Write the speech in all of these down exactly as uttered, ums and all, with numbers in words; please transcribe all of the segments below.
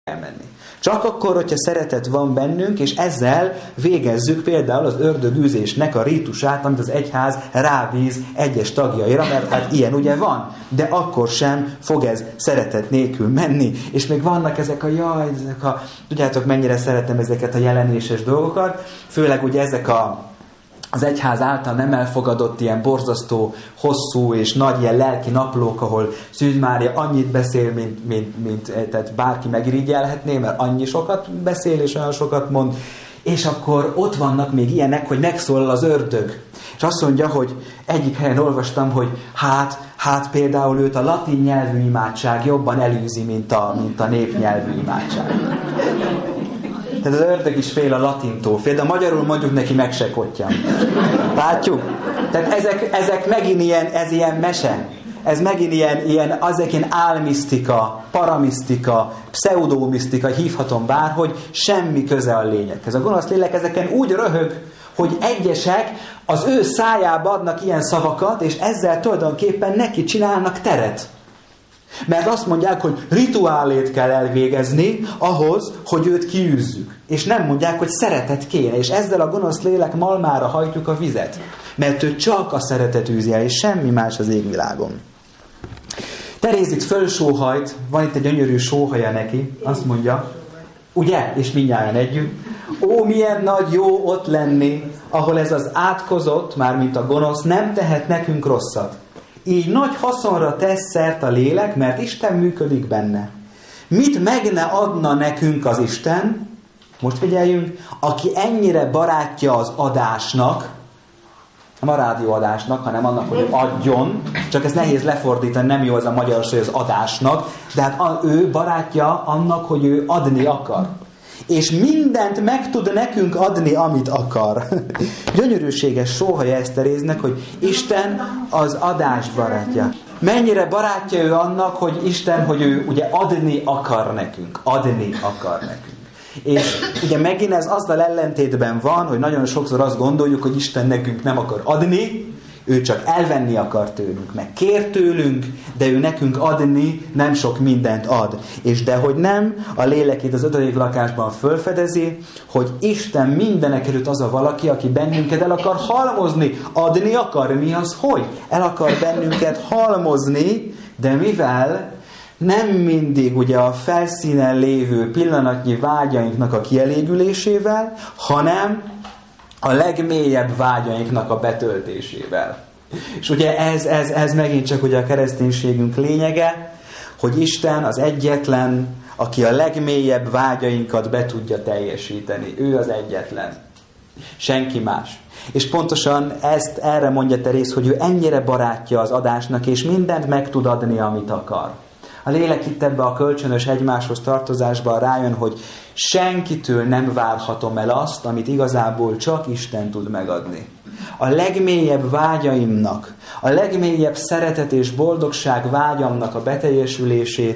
elmenni. Csak akkor, hogyha szeretet van bennünk, és ezzel végezzük például az ördögűzésnek a rítusát, amit az egyház rábíz egyes tagjaira, mert hát ilyen ugye van, de akkor sem fog ez szeretet nélkül menni. És még vannak ezek a jaj, ezek a, tudjátok mennyire szeretem ezeket a jelenéses dolgokat, főleg ugye ezek a az egyház által nem elfogadott ilyen borzasztó, hosszú és nagy ilyen lelki naplók, ahol Szűz Mária annyit beszél, mint, mint, mint tehát bárki megirigyelhetné, mert annyi sokat beszél és olyan sokat mond. És akkor ott vannak még ilyenek, hogy megszólal az ördög. És azt mondja, hogy egyik helyen olvastam, hogy hát, hát például őt a latin nyelvű imádság jobban elűzi, mint a, mint a népnyelvű imádság. Tehát az ördög is fél a latintól, fél, de magyarul mondjuk neki meg se kottyan. Látjuk? Tehát ezek, ezek megint ilyen, ez ilyen mese. Ez megint ilyen, ilyen, azek ilyen álmisztika, paramisztika, pseudomisztika, hívhatom bárhogy, semmi köze a lényeghez. A gonosz lélek ezeken úgy röhög, hogy egyesek az ő szájába adnak ilyen szavakat, és ezzel tulajdonképpen neki csinálnak teret. Mert azt mondják, hogy rituálét kell elvégezni ahhoz, hogy őt kiűzzük. És nem mondják, hogy szeretet kéne. És ezzel a gonosz lélek malmára hajtjuk a vizet. Mert ő csak a szeretet űzi el, és semmi más az égvilágon. Teréz itt fölsóhajt, van itt egy gyönyörű sóhaja neki, azt mondja, ugye? És mindjárt együtt. Ó, milyen nagy jó ott lenni, ahol ez az átkozott, mármint a gonosz, nem tehet nekünk rosszat. Így nagy haszonra tesz szert a lélek, mert Isten működik benne. Mit meg ne adna nekünk az Isten, most figyeljünk, aki ennyire barátja az adásnak, nem a rádióadásnak, hanem annak, hogy adjon, csak ez nehéz lefordítani, nem jó az a magyar szó, hogy az adásnak, de hát a, ő barátja annak, hogy ő adni akar. És mindent meg tud nekünk adni, amit akar. Gyönyörűséges sóhaja ezt Teréznek, hogy Isten az adás barátja. Mennyire barátja ő annak, hogy Isten, hogy ő ugye adni akar nekünk. Adni akar nekünk. És ugye megint ez azzal ellentétben van, hogy nagyon sokszor azt gondoljuk, hogy Isten nekünk nem akar adni, ő csak elvenni akar tőlünk, meg kér tőlünk, de ő nekünk adni nem sok mindent ad. És dehogy nem, a lélek itt az ötödik lakásban fölfedezi, hogy Isten mindenek előtt az a valaki, aki bennünket el akar halmozni. Adni akar, mi az, hogy? El akar bennünket halmozni, de mivel nem mindig ugye a felszínen lévő pillanatnyi vágyainknak a kielégülésével, hanem a legmélyebb vágyainknak a betöltésével. És ugye ez, ez, ez megint csak ugye a kereszténységünk lényege, hogy Isten az egyetlen, aki a legmélyebb vágyainkat be tudja teljesíteni. Ő az egyetlen. Senki más. És pontosan ezt erre mondja Teréz, hogy ő ennyire barátja az adásnak, és mindent meg tud adni, amit akar. A lélek itt ebbe a kölcsönös egymáshoz tartozásban rájön, hogy senkitől nem várhatom el azt, amit igazából csak Isten tud megadni. A legmélyebb vágyaimnak, a legmélyebb szeretet és boldogság vágyamnak a beteljesülését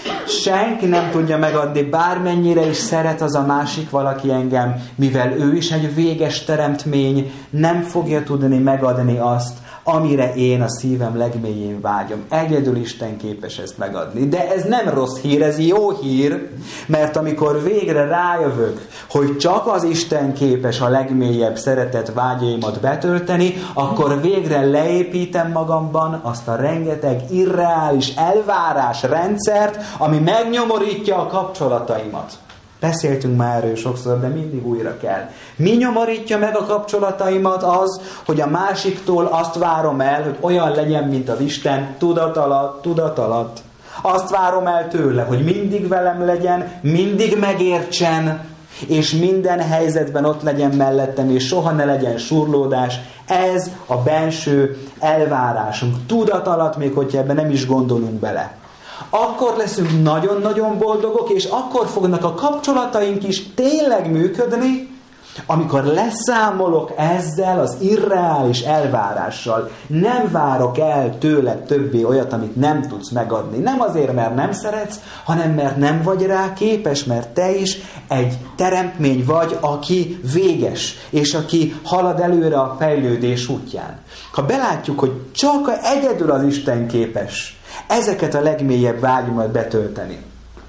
senki nem tudja megadni, bármennyire is szeret az a másik valaki engem, mivel ő is egy véges teremtmény, nem fogja tudni megadni azt, amire én a szívem legmélyén vágyom. Egyedül Isten képes ezt megadni. De ez nem rossz hír, ez jó hír, mert amikor végre rájövök, hogy csak az Isten képes a legmélyebb szeretet vágyaimat betölteni, akkor végre leépítem magamban azt a rengeteg irreális elvárás rendszert, ami megnyomorítja a kapcsolataimat. Beszéltünk már erről sokszor, de mindig újra kell. Mi nyomorítja meg a kapcsolataimat? Az, hogy a másiktól azt várom el, hogy olyan legyen, mint az Isten, tudat alatt, tudat alatt. Azt várom el tőle, hogy mindig velem legyen, mindig megértsen, és minden helyzetben ott legyen mellettem, és soha ne legyen surlódás. Ez a benső elvárásunk. Tudat alatt, még hogyha ebben nem is gondolunk bele. Akkor leszünk nagyon-nagyon boldogok, és akkor fognak a kapcsolataink is tényleg működni, amikor leszámolok ezzel az irreális elvárással. Nem várok el tőled többé olyat, amit nem tudsz megadni. Nem azért, mert nem szeretsz, hanem mert nem vagy rá képes, mert te is egy teremtmény vagy, aki véges, és aki halad előre a fejlődés útján. Ha belátjuk, hogy csak egyedül az Isten képes ezeket a legmélyebb vágyomat betölteni,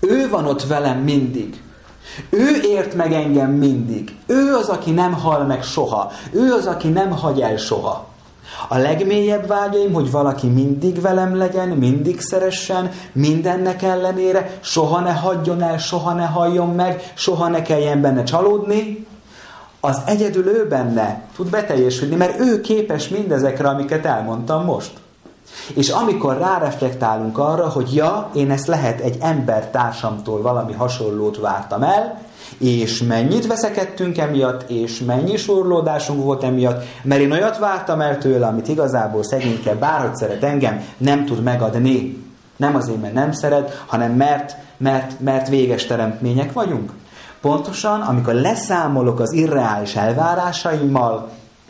Ő van ott velem mindig. Ő ért meg engem mindig. Ő az, aki nem hal meg soha. Ő az, aki nem hagy el soha. A legmélyebb vágyaim, hogy valaki mindig velem legyen, mindig szeressen, mindennek ellenére, soha ne hagyjon el, soha ne halljon meg, soha ne kelljen benne csalódni, az egyedül ő benne tud beteljesülni, mert ő képes mindezekre, amiket elmondtam most. És amikor ráreflektálunk arra, hogy ja, én ezt lehet egy embertársamtól valami hasonlót vártam el, és mennyit veszekedtünk emiatt, és mennyi surlódásunk volt emiatt, mert én olyat vártam el tőle, amit igazából szegényke, bárhogy szeret engem, nem tud megadni. Nem azért, mert nem szeret, hanem mert, mert, mert véges teremtmények vagyunk. Pontosan, amikor leszámolok az irreális elvárásaimmal,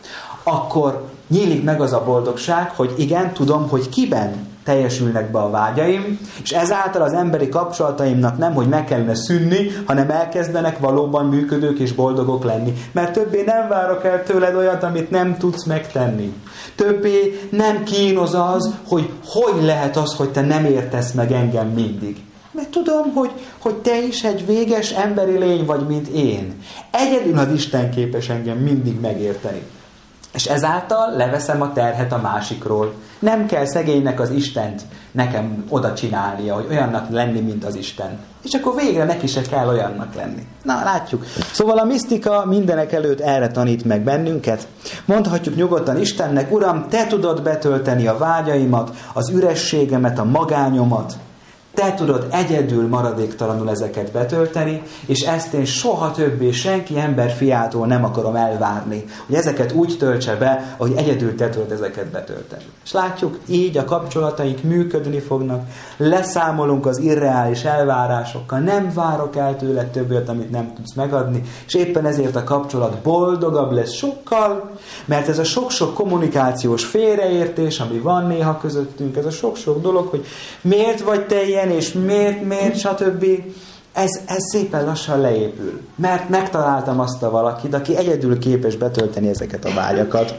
akkor nyílik meg az a boldogság, hogy igen, tudom, hogy kiben teljesülnek be a vágyaim, és ezáltal az emberi kapcsolataimnak nem, hogy meg kellene szűnni, hanem elkezdenek valóban működők és boldogok lenni. Mert többé nem várok el tőled olyat, amit nem tudsz megtenni. Többé nem kínoz az, hogy hogy lehet az, hogy te nem értesz meg engem mindig. Mert tudom, hogy, hogy te is egy véges emberi lény vagy, mint én. Egyedül az Isten képes engem mindig megérteni. És ezáltal leveszem a terhet a másikról. Nem kell szegénynek az Istent nekem oda csinálnia, hogy olyannak lenni, mint az Isten. És akkor végre neki se kell olyannak lenni. Na, látjuk. Szóval a misztika mindenek előtt erre tanít meg bennünket. Mondhatjuk nyugodtan Istennek, Uram, te tudod betölteni a vágyaimat, az ürességemet, a magányomat. Te tudod egyedül maradéktalanul ezeket betölteni, és ezt én soha többé senki ember fiától nem akarom elvárni, hogy ezeket úgy töltse be, hogy egyedül te tudod ezeket betölteni. És látjuk, így a kapcsolataink működni fognak, leszámolunk az irreális elvárásokkal, nem várok el tőled többet, amit nem tudsz megadni, és éppen ezért a kapcsolat boldogabb lesz sokkal, mert ez a sok-sok kommunikációs félreértés, ami van néha közöttünk, ez a sok-sok dolog, hogy miért vagy te ilyen, és miért, miért, stb. Ez, ez szépen lassan leépül. Mert megtaláltam azt a valakit, aki egyedül képes betölteni ezeket a vágyakat.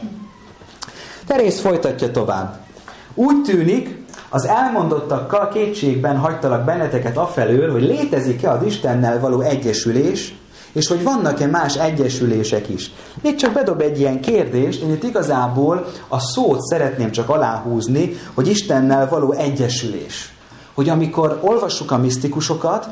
Terész folytatja tovább. Úgy tűnik, az elmondottakkal kétségben hagytalak benneteket afelől, hogy létezik-e az Istennel való egyesülés, és hogy vannak-e más egyesülések is. Még csak bedob egy ilyen kérdést, én itt igazából a szót szeretném csak aláhúzni, hogy Istennel való egyesülés. Hogy amikor olvassuk a misztikusokat,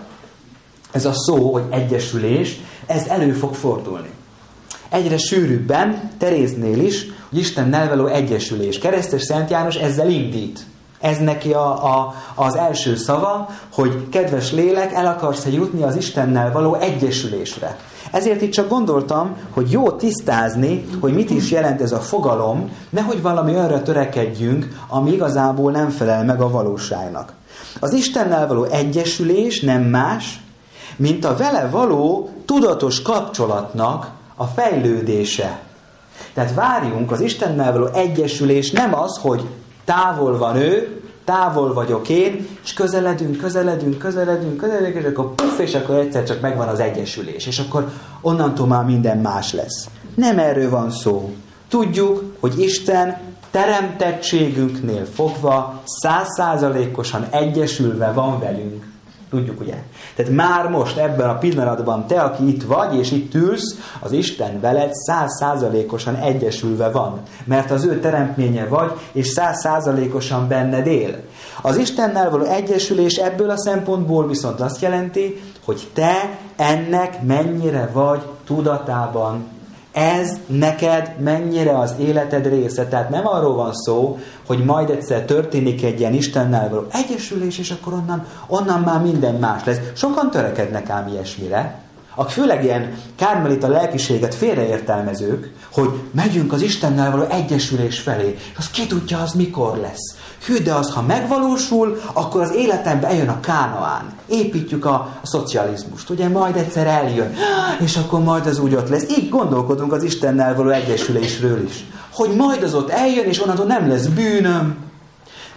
ez a szó, hogy egyesülés, ez elő fog fordulni. Egyre sűrűbben, Teréznél is, hogy Istennel való egyesülés. Keresztes Szent János ezzel indít. Ez neki a, a, az első szava, hogy kedves lélek, el akarsz-e jutni az Istennel való egyesülésre. Ezért itt csak gondoltam, hogy jó tisztázni, hogy mit is jelent ez a fogalom, nehogy valami olyanra törekedjünk, ami igazából nem felel meg a valóságnak. Az Istennel való egyesülés nem más, mint a vele való tudatos kapcsolatnak a fejlődése. Tehát várjunk, az Istennel való egyesülés nem az, hogy távol van ő, távol vagyok én, és közeledünk, közeledünk, közeledünk, közeledünk, és akkor puff, és akkor egyszer csak megvan az egyesülés, és akkor onnantól már minden más lesz. Nem erről van szó. Tudjuk, hogy Isten teremtettségünknél fogva százszázalékosan egyesülve van velünk. Tudjuk, ugye? Tehát már most ebben a pillanatban te, aki itt vagy, és itt ülsz, az Isten veled százszázalékosan egyesülve van. Mert az ő teremtménye vagy, és százszázalékosan benned él. Az Istennel való egyesülés ebből a szempontból viszont azt jelenti, hogy te ennek mennyire vagy tudatában. Ez neked mennyire az életed része. Tehát nem arról van szó, hogy majd egyszer történik egy ilyen Istennel való egyesülés, és akkor onnan, onnan már minden más lesz. Sokan törekednek ám ilyesmire. A főleg ilyen kármelita lelkiséget félreértelmezők, hogy megyünk az Istennel való egyesülés felé, és az ki tudja, az mikor lesz. Hű, de az, ha megvalósul, akkor az életembe eljön a Kánaán. Építjük a, a szocializmust, ugye, majd egyszer eljön, és akkor majd az úgy ott lesz. Így gondolkodunk az Istennel való egyesülésről is. Hogy majd az ott eljön, és onnantól nem lesz bűnöm,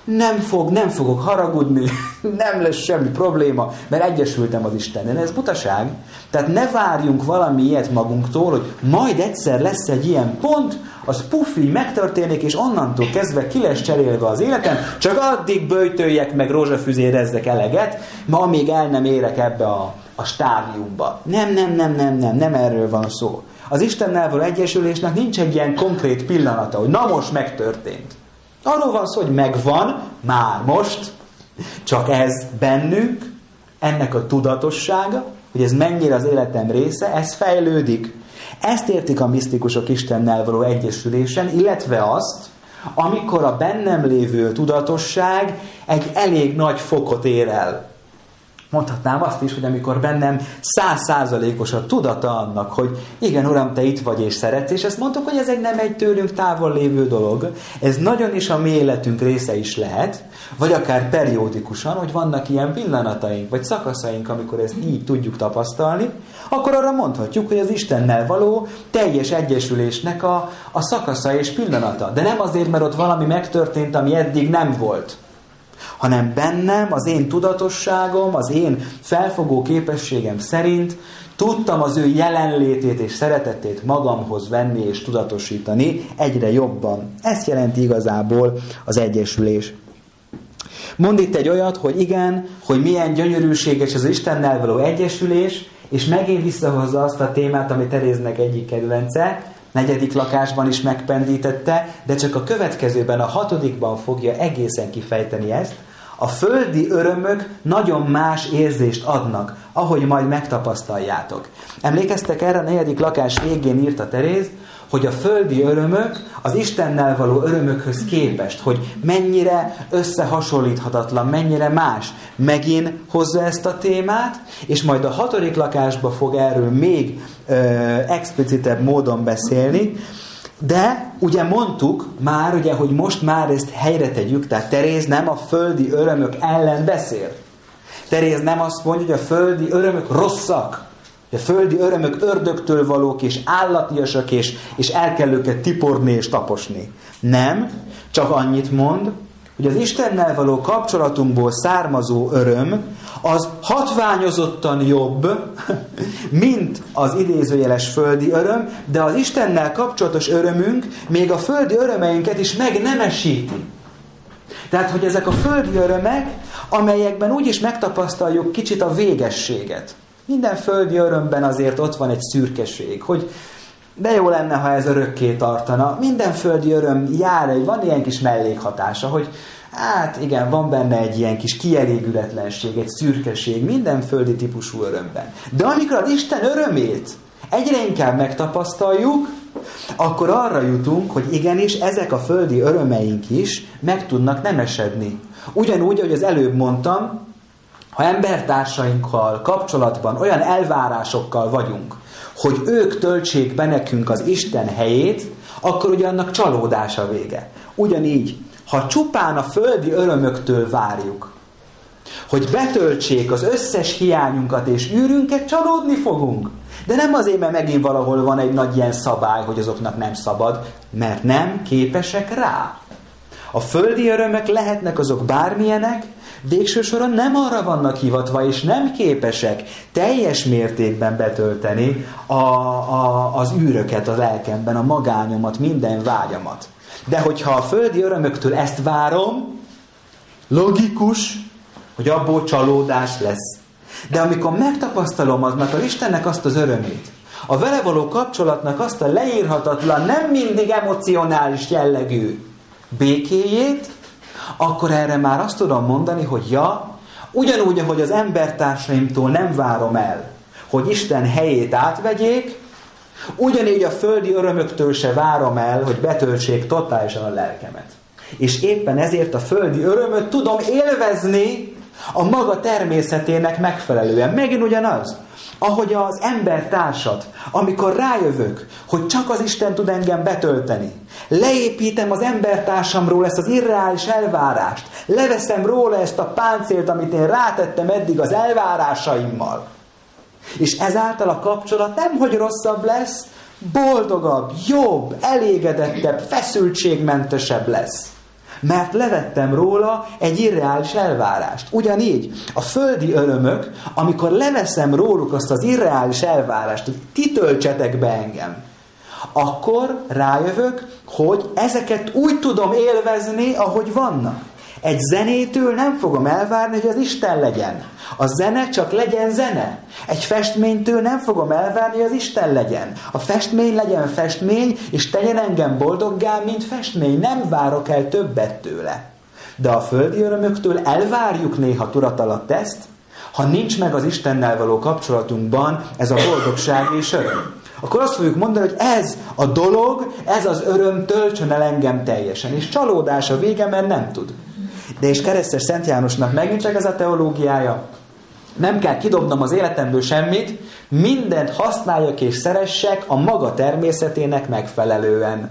nem, fog, nem fogok haragudni, nem lesz semmi probléma, mert egyesültem az Istennel. Ez butaság. Tehát ne várjunk valami ilyet magunktól, hogy majd egyszer lesz egy ilyen pont, az pufi, megtörténik, és onnantól kezdve ki lesz cserélve az életem, csak addig böjtöljek meg, rózsafüzérezzek eleget, ma amíg el nem érek ebbe a, a stádiumba. Nem, nem, nem, nem, nem, nem erről van szó. Az Istennel való egyesülésnek nincs egy ilyen konkrét pillanata, hogy na most megtörtént. Arról van szó, hogy megvan, már most, csak ez bennünk, ennek a tudatossága, hogy ez mennyire az életem része, ez fejlődik. Ezt értik a misztikusok Istennel való egyesülésen, illetve azt, amikor a bennem lévő tudatosság egy elég nagy fokot ér el. Mondhatnám azt is, hogy amikor bennem száz százalékos a tudata annak, hogy igen, Uram, Te itt vagy és szeretsz, és ezt mondtuk, hogy ez egy nem egy tőlünk távol lévő dolog. Ez nagyon is a mi életünk része is lehet, vagy akár periódikusan, hogy vannak ilyen pillanataink, vagy szakaszaink, amikor ezt így tudjuk tapasztalni, akkor arra mondhatjuk, hogy az Istennel való teljes egyesülésnek a, a szakasza és pillanata. De nem azért, mert ott valami megtörtént, ami eddig nem volt, hanem bennem, az én tudatosságom, az én felfogó képességem szerint tudtam az ő jelenlétét és szeretetét magamhoz venni és tudatosítani egyre jobban. Ezt jelenti igazából az egyesülés. Mond itt egy olyat, hogy igen, hogy milyen gyönyörűséges az Istennel való egyesülés, és megint visszahozza azt a témát, ami Teréznek egyik kedvence, negyedik lakásban is megpendítette, de csak a következőben, a hatodikban fogja egészen kifejteni ezt. A földi örömök nagyon más érzést adnak, ahogy majd megtapasztaljátok. Emlékeztek erre, a negyedik lakás végén írta Teréz, hogy a földi örömök az Istennel való örömökhöz képest, hogy mennyire összehasonlíthatatlan, mennyire más. Megint hozza ezt a témát, és majd a hatodik lakásban fog erről még ö, explicitebb módon beszélni, de ugye mondtuk már, ugye, hogy most már ezt helyre tegyük, tehát Teréz nem a földi örömök ellen beszél. Teréz nem azt mondja, hogy a földi örömök rosszak, a földi örömök ördögtől valók, és állatiasak, és, és el kell őket tiporni és taposni. Nem, csak annyit mond, hogy az Istennel való kapcsolatunkból származó öröm az hatványozottan jobb, mint az idézőjeles földi öröm, de az Istennel kapcsolatos örömünk még a földi örömeinket is megnemesíti. Tehát, hogy ezek a földi örömek, amelyekben úgyis megtapasztaljuk kicsit a végességet. Minden földi örömben azért ott van egy szürkeség, hogy de jó lenne, ha ez örökké tartana. Minden földi öröm jár, egy van ilyen kis mellékhatása, hogy hát igen, van benne egy ilyen kis kielégületlenség, egy szürkeség minden földi típusú örömben. De amikor az Isten örömét egyre inkább megtapasztaljuk, akkor arra jutunk, hogy igenis ezek a földi örömeink is meg tudnak nemesedni. Ugyanúgy, ahogy az előbb mondtam, ha embertársainkkal kapcsolatban olyan elvárásokkal vagyunk, hogy ők töltsék be nekünk az Isten helyét, akkor ugye annak csalódása vége. Ugyanígy, ha csupán a földi örömöktől várjuk, hogy betöltsék az összes hiányunkat és űrünket, csalódni fogunk. De nem azért, mert megint valahol van egy nagy ilyen szabály, hogy azoknak nem szabad, mert nem képesek rá. A földi örömök lehetnek azok bármilyenek, végső soron nem arra vannak hivatva, és nem képesek teljes mértékben betölteni a, a, az űröket a lelkemben, a magányomat, minden vágyamat. De hogyha a földi örömöktől ezt várom, logikus, hogy abból csalódás lesz. De amikor megtapasztalom aznak az Istennek azt az örömét, a vele való kapcsolatnak azt a leírhatatlan, nem mindig emocionális jellegű békéjét, akkor erre már azt tudom mondani, hogy ja, ugyanúgy, ahogy az embertársaimtól nem várom el, hogy Isten helyét átvegyék, ugyanígy a földi örömöktől se várom el, hogy betöltsék totálisan a lelkemet. És éppen ezért a földi örömöt tudom élvezni a maga természetének megfelelően. Megint ugyanaz, ahogy az embertársat, amikor rájövök, hogy csak az Isten tud engem betölteni, leépítem az embertársamról ezt az irreális elvárást, leveszem róla ezt a páncélt, amit én rátettem eddig az elvárásaimmal. És ezáltal a kapcsolat nemhogy rosszabb lesz, boldogabb, jobb, elégedettebb, feszültségmentesebb lesz. Mert levettem róla egy irreális elvárást. Ugyanígy a földi örömök, amikor leveszem róluk azt az irreális elvárást, hogy ti töltsetek be engem, akkor rájövök, hogy ezeket úgy tudom élvezni, ahogy vannak. Egy zenétől nem fogom elvárni, hogy az Isten legyen. A zene csak legyen zene. Egy festménytől nem fogom elvárni, hogy az Isten legyen. A festmény legyen festmény, és tegyen engem boldoggá, mint festmény. Nem várok el többet tőle. De a földi örömöktől elvárjuk néha tudat alatt ezt, ha nincs meg az Istennel való kapcsolatunkban ez a boldogság és öröm. Akkor azt fogjuk mondani, hogy ez a dolog, ez az öröm töltsön el engem teljesen. És csalódás a vége, mert nem tud. De és keresztes Szent Jánosnak megint csak ez a teológiája. Nem kell kidobnom az életemből semmit, mindent használjak és szeressek a maga természetének megfelelően.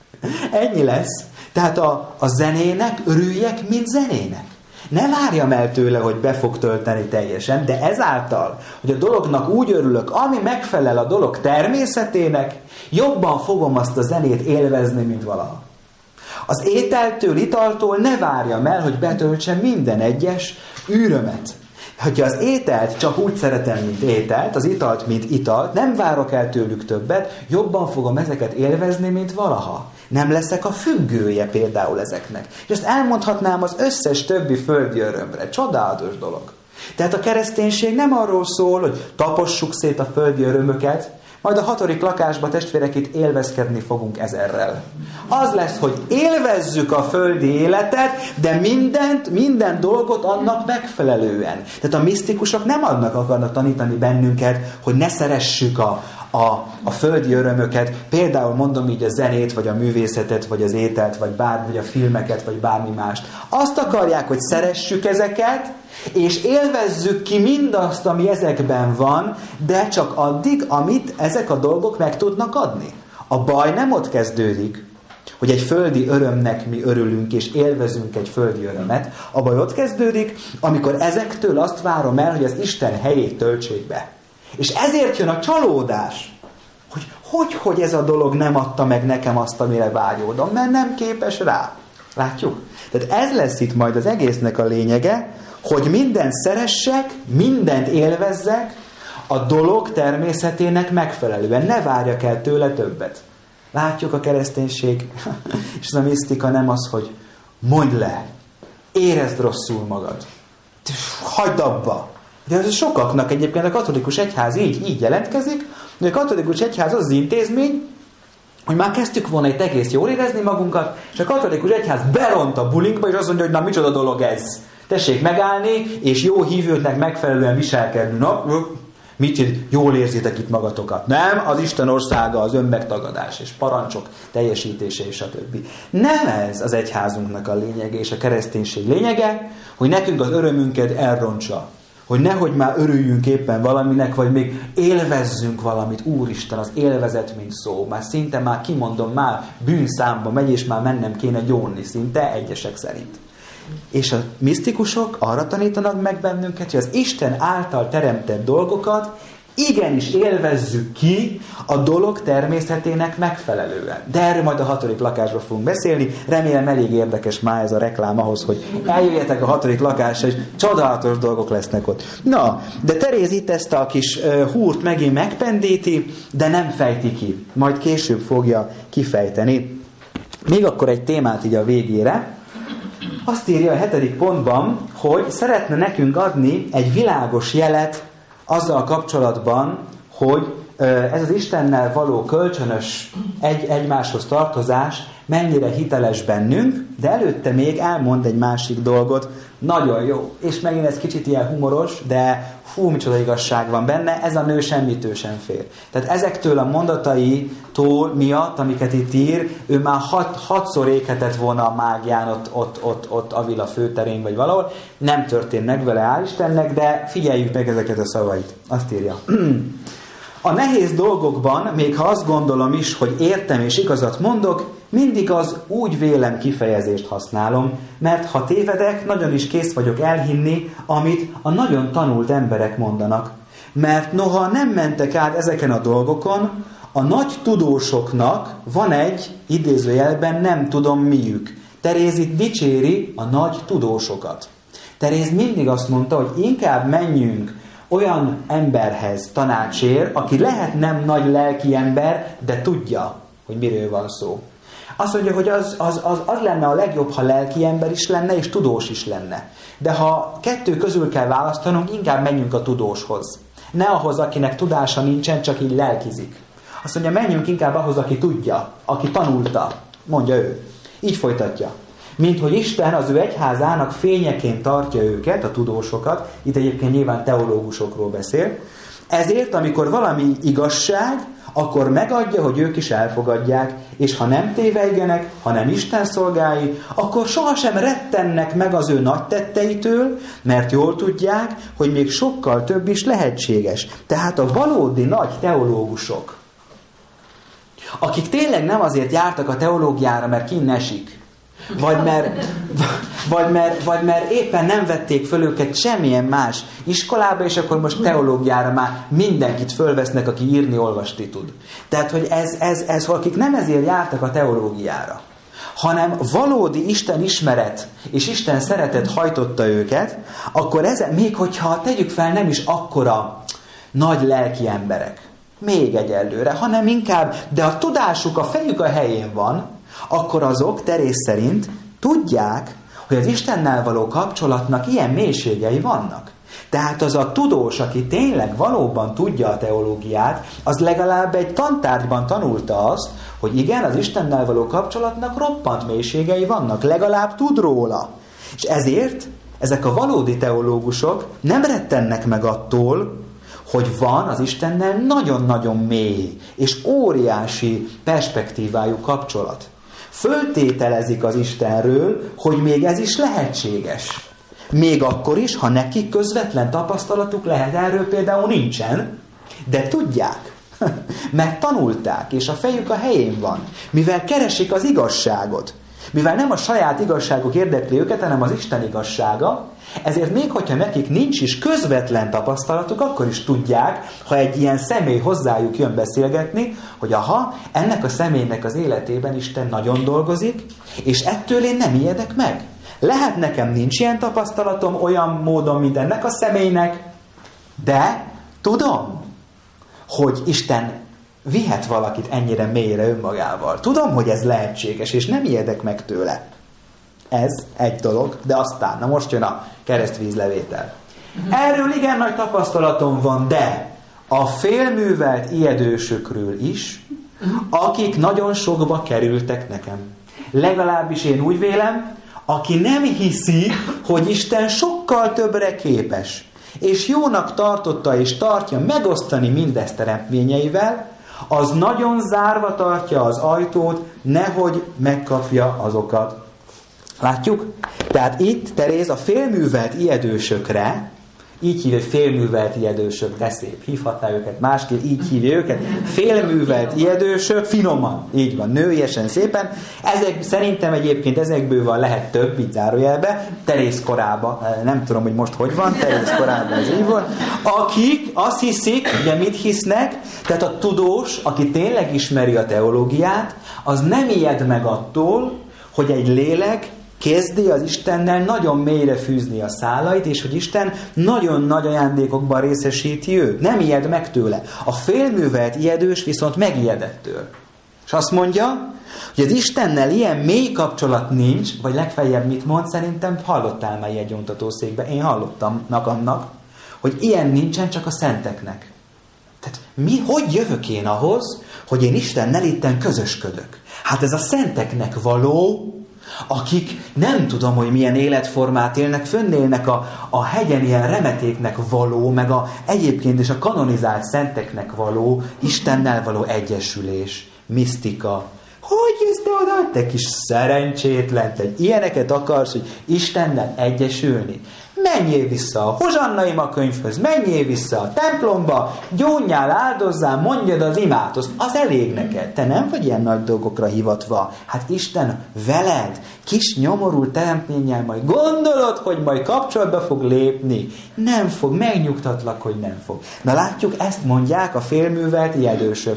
Ennyi lesz. Tehát a, a zenének örüljek, mint zenének. Ne várjam el tőle, hogy be fog tölteni teljesen, de ezáltal, hogy a dolognak úgy örülök, ami megfelel a dolog természetének, jobban fogom azt a zenét élvezni, mint valaha. Az ételtől, italtól ne várjam el, hogy betöltse minden egyes űrömet. Hogyha az ételt csak úgy szeretem, mint ételt, az italt, mint italt, nem várok el tőlük többet, jobban fogom ezeket élvezni, mint valaha. Nem leszek a függője például ezeknek. És ezt elmondhatnám az összes többi földi örömre. Csodálatos dolog. Tehát a kereszténység nem arról szól, hogy tapossuk szét a földi örömöket, majd a hatodik lakásba, testvérek, itt élvezkedni fogunk ezerrel. Az lesz, hogy élvezzük a földi életet, de mindent, minden dolgot annak megfelelően. Tehát a misztikusok nem annak akarnak tanítani bennünket, hogy ne szeressük a, a, a földi örömöket. Például mondom így a zenét, vagy a művészetet, vagy az ételt, vagy bármi, vagy a filmeket, vagy bármi mást. Azt akarják, hogy szeressük ezeket, és élvezzük ki mindazt, ami ezekben van, de csak addig, amit ezek a dolgok meg tudnak adni. A baj nem ott kezdődik, hogy egy földi örömnek mi örülünk, és élvezünk egy földi örömet. A baj ott kezdődik, amikor ezektől azt várom el, hogy az Isten helyét töltsék be. És ezért jön a csalódás, hogy hogy, hogy ez a dolog nem adta meg nekem azt, amire vágyódom, mert nem képes rá. Látjuk? Tehát ez lesz itt majd az egésznek a lényege, hogy mindent szeressek, mindent élvezzek a dolog természetének megfelelően. Ne várjak el tőle többet. Látjuk, a kereszténység és ez a misztika nem az, hogy mondd le, érezd rosszul magad, hagyd abba. De ez sokaknak egyébként a katolikus egyház így, így jelentkezik, hogy a katolikus egyház az az intézmény, hogy már kezdtük volna itt egész jól érezni magunkat, és a katolikus egyház beront a bulinkba, és azt mondja, hogy na micsoda dolog ez. Tessék megállni, és jó hívőknek megfelelően viselkedni. Na, mit jól érzitek itt magatokat? Nem, az Isten országa, az önmegtagadás, és parancsok teljesítése, és a többi. Nem ez az egyházunknak a lényege, és a kereszténység lényege, hogy nekünk az örömünket elrontsa. Hogy nehogy már örüljünk éppen valaminek, vagy még élvezzünk valamit. Úristen, az élvezet, mint szó. Már szinte már kimondom, már bűnszámba megy, és már mennem kéne gyónni, szinte egyesek szerint. És a misztikusok arra tanítanak meg bennünket, hogy az Isten által teremtett dolgokat igenis élvezzük ki a dolog természetének megfelelően. De erről majd a hatodik lakásra fogunk beszélni. Remélem elég érdekes már ez a reklám ahhoz, hogy eljöjjetek a hatodik lakásra, és csodálatos dolgok lesznek ott. Na, de Teréz itt ezt a kis uh, húrt megint megpendíti, de nem fejti ki. Majd később fogja kifejteni. Még akkor egy témát így a végére. Azt írja a hetedik pontban, hogy szeretne nekünk adni egy világos jelet azzal kapcsolatban, hogy ez az Istennel való kölcsönös egy, egymáshoz tartozás mennyire hiteles bennünk, de előtte még elmond egy másik dolgot, nagyon jó, és megint ez kicsit ilyen humoros, de fú, micsoda igazság van benne, ez a nő semmitől sem fér. Tehát ezektől a mondataitól miatt, amiket itt ír, ő már hat, hatszor éghetett volna a mágián ott, ott, ott, ott Avila főterén, vagy valahol. Nem történt meg vele, hál' Istennek, de figyeljük meg ezeket a szavait. Azt írja. A nehéz dolgokban, még ha azt gondolom is, hogy értem és igazat mondok, mindig az úgy vélem kifejezést használom, mert ha tévedek, nagyon is kész vagyok elhinni, amit a nagyon tanult emberek mondanak. Mert noha nem mentek át ezeken a dolgokon, a nagy tudósoknak van egy, idézőjelben nem tudom miük. Teréz itt dicséri a nagy tudósokat. Teréz mindig azt mondta, hogy inkább menjünk olyan emberhez tanácsért, aki lehet nem nagy lelki ember, de tudja, hogy miről van szó. Azt mondja, hogy az, az, az, az lenne a legjobb, ha lelki ember is lenne, és tudós is lenne. De ha kettő közül kell választanunk, inkább menjünk a tudóshoz. Ne ahhoz, akinek tudása nincsen, csak így lelkizik. Azt mondja, menjünk inkább ahhoz, aki tudja, aki tanulta, mondja ő. Így folytatja. Mint hogy Isten az ő egyházának fényeként tartja őket, a tudósokat, itt egyébként nyilván teológusokról beszél, ezért, amikor valami igazság, akkor megadja, hogy ők is elfogadják, és ha nem tévejgenek, hanem Isten szolgái, akkor sohasem rettennek meg az ő nagy tetteitől, mert jól tudják, hogy még sokkal több is lehetséges. Tehát a valódi nagy teológusok, akik tényleg nem azért jártak a teológiára, mert kinn esik, vagy mert, vagy, mert, vagy mert éppen nem vették föl őket semmilyen más iskolába, és akkor most teológiára már mindenkit fölvesznek, aki írni, olvasni tud. Tehát, hogy ez, ez, ez, akik nem ezért jártak a teológiára, hanem valódi Isten ismeret és Isten szeretet hajtotta őket, akkor ez, még hogyha tegyük fel, nem is akkora nagy lelki emberek, még egyelőre, hanem inkább, de a tudásuk, a fejük a helyén van, akkor azok Teréz szerint tudják, hogy az Istennel való kapcsolatnak ilyen mélységei vannak. Tehát az a tudós, aki tényleg valóban tudja a teológiát, az legalább egy tantárgyban tanulta azt, hogy igen, az Istennel való kapcsolatnak roppant mélységei vannak, legalább tud róla. És ezért ezek a valódi teológusok nem rettennek meg attól, hogy van az Istennel nagyon-nagyon mély és óriási perspektívájú kapcsolat. Föltételezik az Istenről, hogy még ez is lehetséges. Még akkor is, ha nekik közvetlen tapasztalatuk lehet, erről például nincsen, de tudják, mert tanulták, és a fejük a helyén van, mivel keresik az igazságot. Mivel nem a saját igazságok érdekli őket, hanem az Isten igazsága, ezért még hogyha nekik nincs is közvetlen tapasztalatuk, akkor is tudják, ha egy ilyen személy hozzájuk jön beszélgetni, hogy aha, ennek a személynek az életében Isten nagyon dolgozik, és ettől én nem ijedek meg. Lehet nekem nincs ilyen tapasztalatom olyan módon, mint ennek a személynek, de tudom, hogy Isten vihet valakit ennyire mélyre önmagával. Tudom, hogy ez lehetséges, és nem ijedek meg tőle. Ez egy dolog, de aztán, na most jön a keresztvízlevétel. Erről igen nagy tapasztalatom van, de a félművelt ijedősökről is, akik nagyon sokba kerültek nekem. Legalábbis én úgy vélem, aki nem hiszi, hogy Isten sokkal többre képes, és jónak tartotta és tartja megosztani mindezt teremtményeivel, az nagyon zárva tartja az ajtót, nehogy megkapja azokat. Látjuk? Tehát itt Teréz a félművelt ijedősökre, így hívja, félművelt ijedősök, de szép, hívhatná őket másképp, így hívja őket, félművelt ijedősök, finoman, így van, nőiesen szépen. Ezek, szerintem egyébként ezekből van lehet több, így zárójelbe, Teréz korában, nem tudom, hogy most hogy van, Teréz korában ez így van, akik azt hiszik, ugye mit hisznek, tehát a tudós, aki tényleg ismeri a teológiát, az nem ijed meg attól, hogy egy lélek kezdi az Istennel nagyon mélyre fűzni a szálait, és hogy Isten nagyon nagy ajándékokban részesíti őt. Nem ijed meg tőle. A félművelt ijedős viszont megijedettől. És azt mondja, hogy az Istennel ilyen mély kapcsolat nincs, vagy legfeljebb mit mond, szerintem hallottál már ilyet gyóntatószékben. Én hallottam annak, hogy ilyen nincsen csak a szenteknek. Tehát mi, hogy jövök én ahhoz, hogy én Istennel itten közösködök? Hát ez a szenteknek való, akik nem tudom, hogy milyen életformát élnek, fönnélnek a, a hegyen ilyen remetéknek való, meg a, egyébként is a kanonizált szenteknek való, Istennel való egyesülés, misztika. Hogy jössz te oda, te kis szerencsétlen, te ilyeneket akarsz, hogy Istennel egyesülni? Menjél vissza a Hozsanna ima könyvhöz, menjél vissza a templomba, gyónjál, áldozzál, mondjad az imát, az elég neked. Te nem vagy ilyen nagy dolgokra hivatva. Hát Isten veled, kis nyomorult teremtménnyel majd gondolod, hogy majd kapcsolatba fog lépni. Nem fog, megnyugtatlak, hogy nem fog. Na látjuk, ezt mondják a félművelt ijedősök.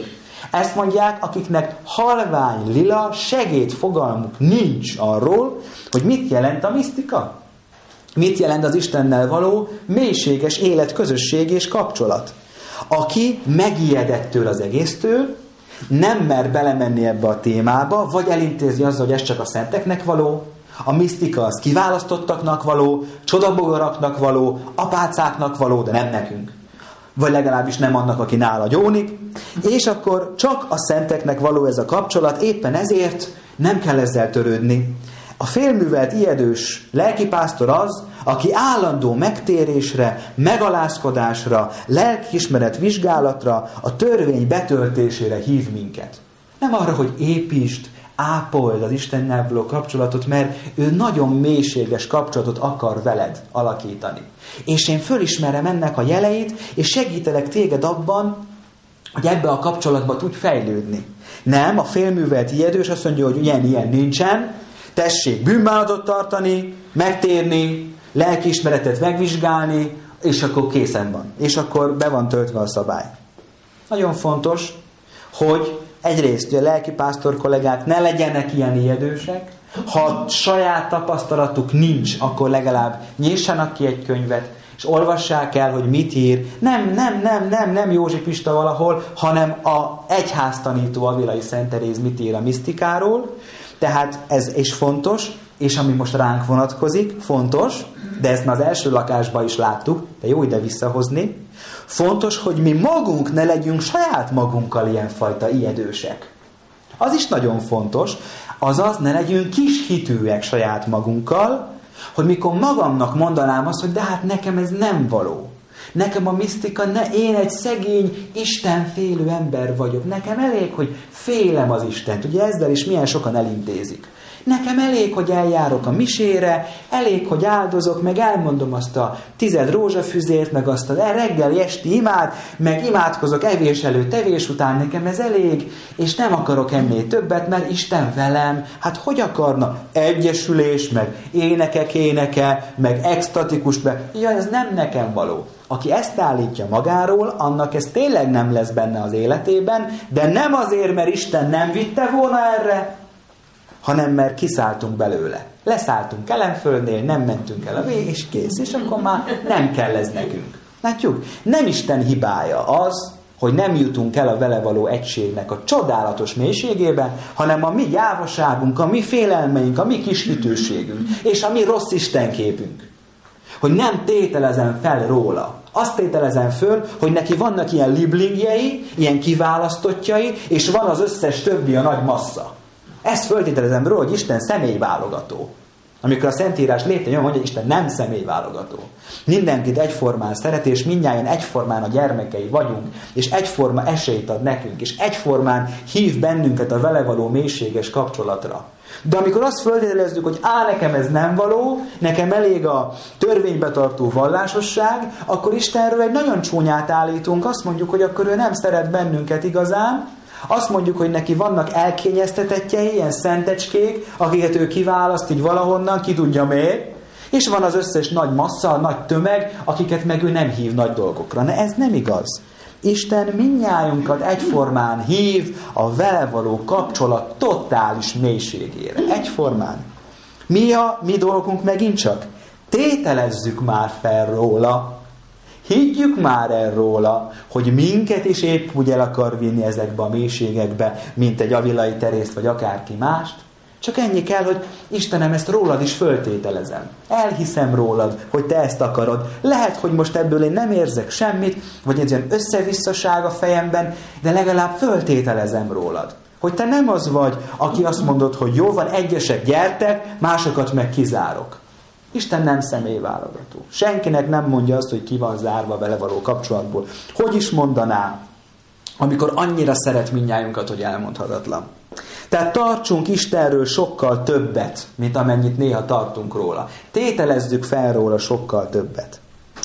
Ezt mondják, akiknek halvány lila segédfogalmuk nincs arról, hogy mit jelent a misztika. Mit jelent az Istennel való mélységes élet, közösség és kapcsolat. Aki megijedett től az egésztől, nem mer belemenni ebbe a témába, vagy elintézi azzal, hogy ez csak a szenteknek való, a misztika az kiválasztottaknak való, csodabogaraknak való, apácáknak való, de nem nekünk. Vagy legalábbis nem annak, aki nála gyónik. És akkor csak a szenteknek való ez a kapcsolat, éppen ezért nem kell ezzel törődni. A félművelt, ijedős lelkipásztor az, aki állandó megtérésre, megalázkodásra, lelkiismeret vizsgálatra, a törvény betöltésére hív minket. Nem arra, hogy építsd, ápold az Istennel való kapcsolatot, mert ő nagyon mélységes kapcsolatot akar veled alakítani. És én fölismerem ennek a jeleit, és segítelek téged abban, hogy ebbe a kapcsolatba tudj fejlődni. Nem, a félművelt ijedős azt mondja, hogy ilyen-ilyen nincsen, tessék bűnbánatot tartani, megtérni, lelkiismeretet megvizsgálni, és akkor készen van. És akkor be van töltve a szabály. Nagyon fontos, hogy egyrészt a lelkipásztor kollégák ne legyenek ilyen ijedősek, ha saját tapasztalatuk nincs, akkor legalább nyissanak ki egy könyvet, és olvassák el, hogy mit ír. Nem, nem, nem, nem, nem Józsi Pista valahol, hanem a egyháztanító Avilai Szent Teréz mit ír a misztikáról. Tehát ez is fontos, és ami most ránk vonatkozik, fontos, de ezt már az első lakásban is láttuk, de jó ide visszahozni. Fontos, hogy mi magunk ne legyünk saját magunkkal ilyenfajta ijedősek. Az is nagyon fontos, azaz ne legyünk kis hitűek saját magunkkal, hogy mikor magamnak mondanám azt, hogy de hát nekem ez nem való. Nekem a misztika, ne, én egy szegény, istenfélő ember vagyok. Nekem elég, hogy félem az Istent. Ugye ezzel is milyen sokan elintézik. Nekem elég, hogy eljárok a misére, elég, hogy áldozok, meg elmondom azt a tized rózsafüzért, meg azt a reggeli esti imád, meg imádkozok evés előtt, evés után, nekem ez elég, és nem akarok ennél többet, mert Isten velem, hát hogy akarna? Egyesülés, meg énekek éneke, meg extatikus, be. Ja, ez nem nekem való. Aki ezt állítja magáról, annak ez tényleg nem lesz benne az életében, de nem azért, mert Isten nem vitte volna erre, hanem mert kiszálltunk belőle. Leszálltunk Kelenföldnél, nem mentünk el a vég, és kész, és akkor már nem kell ez nekünk. Látjuk? Nem Isten hibája az, hogy nem jutunk el a vele való egységnek a csodálatos mélységében, hanem a mi gyávaságunk, a mi félelmeink, a mi kis hitőségünk, és a mi rossz istenképünk. Hogy nem tételezem fel róla. Azt tételezem föl, hogy neki vannak ilyen liblingjei, ilyen kiválasztottjai, és van az összes többi a nagy massza. Ezt föltételezem róla, hogy Isten személyválogató. Amikor a Szentírás létrejön, mondja, hogy Isten nem személyválogató. Mindenkit egyformán szeret, és mindnyájan egyformán a gyermekei vagyunk, és egyforma esélyt ad nekünk, és egyformán hív bennünket a vele való mélységes kapcsolatra. De amikor azt föltételezzük, hogy á, nekem ez nem való, nekem elég a törvénybetartó vallásosság, akkor Istenről egy nagyon csúnyát állítunk, azt mondjuk, hogy akkor ő nem szeret bennünket igazán, azt mondjuk, hogy neki vannak elkényeztetettjei, ilyen szentecskék, akiket ő kiválaszt így valahonnan, ki tudja miért, és van az összes nagy massza, nagy tömeg, akiket meg ő nem hív nagy dolgokra. Ne, ez nem igaz. Isten mindnyájunkat egyformán hív a vele való kapcsolat totális mélységére. Egyformán. Mi a mi dolgunk megint csak? Tételezzük már fel róla, higgyük már el róla, hogy minket is épp úgy el akar vinni ezekbe a mélységekbe, mint egy Avilai Terészt, vagy akárki mást. Csak ennyi kell, hogy Istenem, ezt rólad is föltételezem. Elhiszem rólad, hogy te ezt akarod. Lehet, hogy most ebből én nem érzek semmit, vagy egy olyan összevisszaság a fejemben, de legalább föltételezem rólad. Hogy te nem az vagy, aki azt mondod, hogy jó van, egyesek gyertek, másokat meg kizárok. Isten nem személyválogató. Senkinek nem mondja azt, hogy ki van zárva vele való kapcsolatból. Hogy is mondaná, amikor annyira szeret mindnyájunkat, hogy elmondhatatlan. Tehát tartsunk Istenről sokkal többet, mint amennyit néha tartunk róla. Tételezzük fel róla sokkal többet.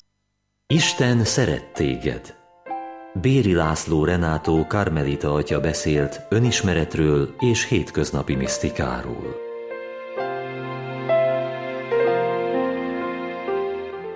Isten szeret téged. Béri László Renátó karmelita atya beszélt önismeretről és hétköznapi misztikáról.